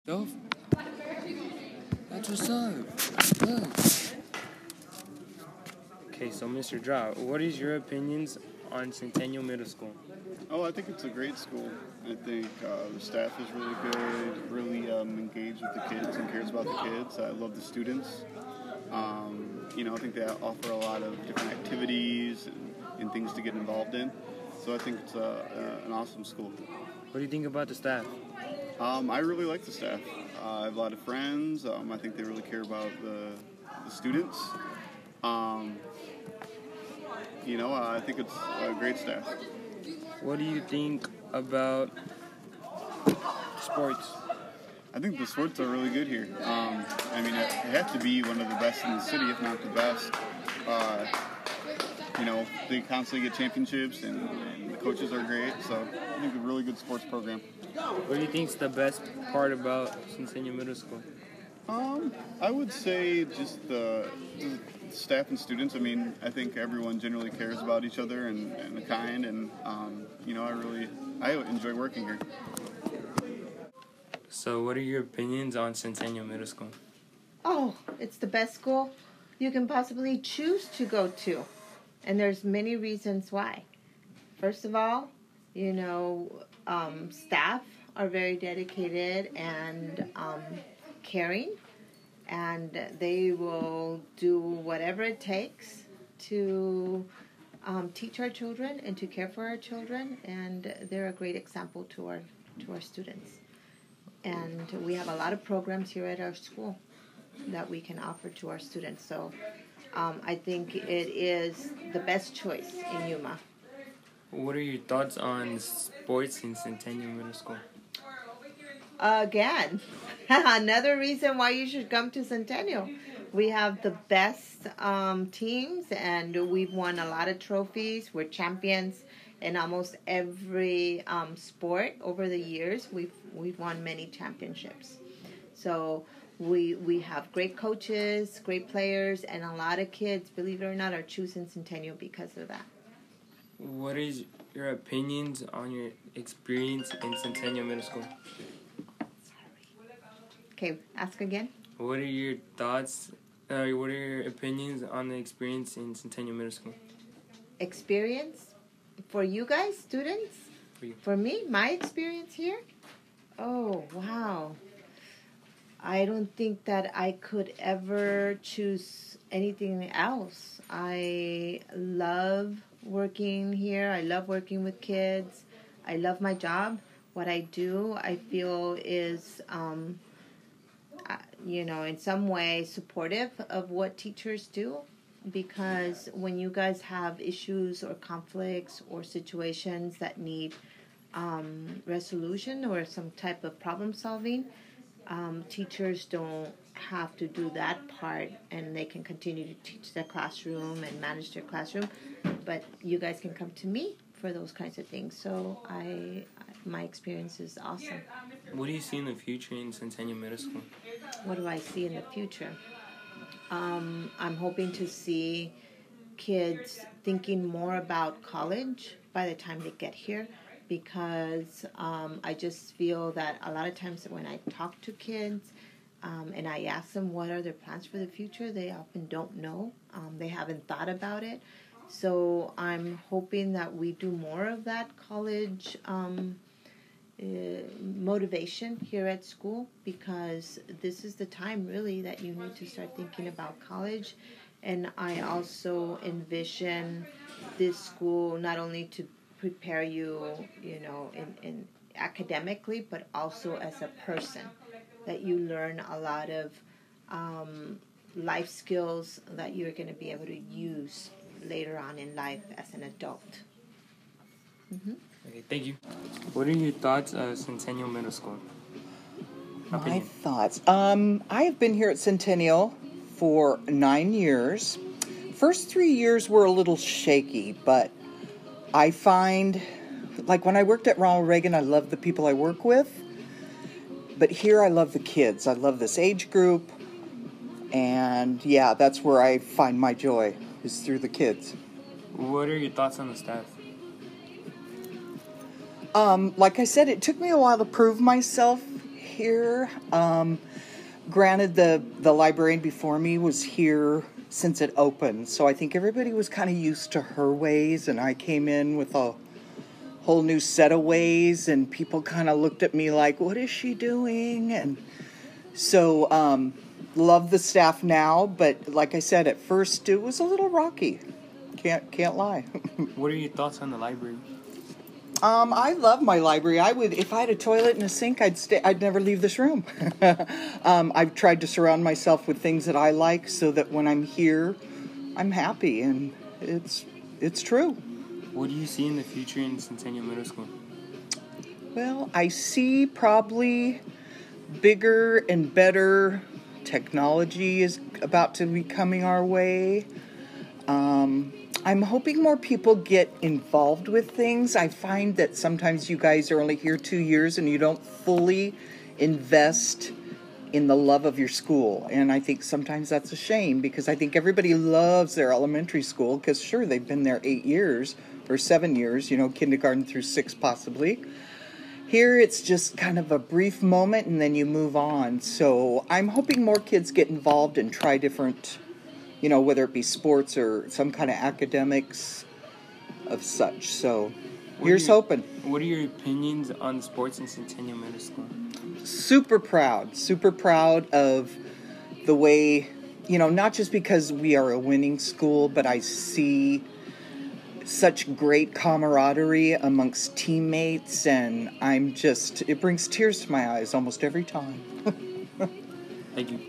Dove? That's what's up. Look. Okay, so Mr. Draw, what is your opinions on Centennial Middle School? Oh, I think it's a great school. I think the staff is really good, really engaged with the kids and cares about the kids. I love the students. I think they offer a lot of different activities and things to get involved in. So I think it's an awesome school. What do you think about the staff? I really like the staff. I have a lot of friends. I think they really care about the students. I think it's a great staff. What do you think about sports? I think the sports are really good here. It has to be one of the best in the city, if not the best. They constantly get championships, and the coaches are great. So I think a really good sports program. What do you think is the best part about Centennial Middle School? I would say just the staff and students. I think everyone generally cares about each other and the kind, and I enjoy working here. So what are your opinions on Centennial Middle School? Oh, it's the best school you can possibly choose to go to. And there's many reasons why. First of all, staff are very dedicated and caring, and they will do whatever it takes to teach our children and to care for our children, and they're a great example to our students. And we have a lot of programs here at our school that we can offer to our students. So I think it is the best choice in Yuma. What are your thoughts on sports in Centennial Middle School? Again, another reason why you should come to Centennial. We have the best teams, and we've won a lot of trophies. We're champions in almost every sport over the years. We've won many championships. So we have great coaches, great players, and a lot of kids, believe it or not, are choosing Centennial because of that. What is your opinions on your experience in Centennial Middle School? Okay, ask again. What are your thoughts? What are your opinions on the experience in Centennial Middle School? Experience for you guys, students? For you. For me, my experience here? Oh, wow. I don't think that I could ever choose anything else. I love working here. I love working with kids. I love my job. What I do, I feel is, in some way supportive of what teachers do, because when you guys have issues or conflicts or situations that need resolution or some type of problem solving, teachers don't have to do that part, and they can continue to teach their classroom and manage their classroom, but you guys can come to me for those kinds of things. So my experience is awesome. What do you see in the future in Centennial Middle School? What do I see in the future? I'm hoping to see kids thinking more about college by the time they get here, because I just feel that a lot of times when I talk to kids and I ask them what are their plans for the future, they often don't know. They haven't thought about it. So I'm hoping that we do more of that college motivation here at school, because this is the time really that you need to start thinking about college. And I also envision this school not only to prepare you, in academically, but also as a person, that you learn a lot of life skills that you're going to be able to use later on in life as an adult. Mm-hmm. Okay, thank you. What are your thoughts of Centennial Middle School? My thoughts. I have been here at Centennial for 9 years. First 3 years were a little shaky, but I find, like when I worked at Ronald Reagan, I loved the people I work with. But here I love the kids. I love this age group. And yeah, that's where I find my joy, is through the kids. What are your thoughts on the staff? Like I said, it took me a while to prove myself here. Granted, the librarian before me was here since it opened, so I think everybody was kind of used to her ways, and I came in with a whole new set of ways, and people kind of looked at me like, what is she doing? And so, love the staff now, but like I said, at first it was a little rocky. Can't lie. What are your thoughts on the library? I love my library. I would, if I had a toilet and a sink, I'd never leave this room. I've tried to surround myself with things that I like so that when I'm here, I'm happy, and it's true. What do you see in the future in Centennial Middle School? Well, I see probably bigger and better technology is about to be coming our way. I'm hoping more people get involved with things. I find that sometimes you guys are only here 2 years and you don't fully invest in the love of your school. And I think sometimes that's a shame, because I think everybody loves their elementary school because, sure, they've been there 8 years or 7 years, kindergarten through 6 possibly. Here it's just kind of a brief moment and then you move on. So I'm hoping more kids get involved and try different, whether it be sports or some kind of academics of such. So here's hoping. What are your opinions on sports in Centennial Middle School? Super proud of the way, not just because we are a winning school, but I see such great camaraderie amongst teammates, and it brings tears to my eyes almost every time. Thank you.